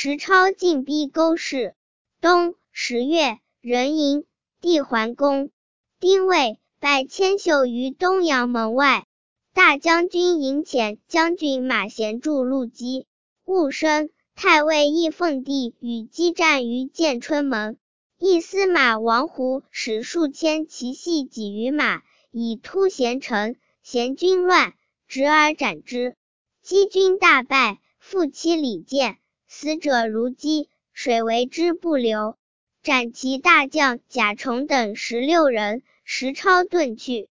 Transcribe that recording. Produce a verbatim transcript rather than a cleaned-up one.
时超进逼勾氏。冬十月，壬寅，帝桓公。丁未，拜千宿于东阳门外。大将军营遣将军马贤助陆基。戊申，太尉义奉帝与击战于建春门。义司马王胡使数千骑系己于马，以突贤臣，贤军乱，执而斩之。击军大败，复其礼谏，死者如饥，水为之不流。斩其大将贾崇等十六人，时超遁去。